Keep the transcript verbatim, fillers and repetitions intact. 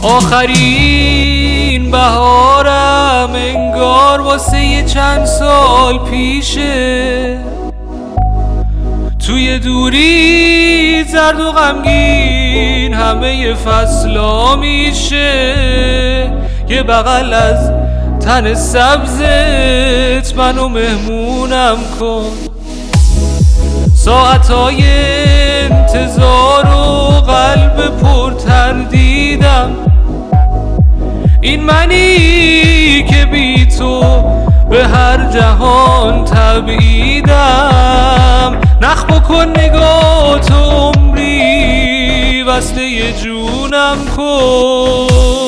آخرین بهارم انگار واسه یه چند سال پیشه، توی دوری زرد و غمگین همه فصلا میشه. یه بغل از تن سبزت منو مهمونم کن، ساعتای انتظار و قلب پر تردیدم، این منی که بی تو به هر جهان تبعیدم. نخ بکن نگاه تو عمری وصله جونم کن.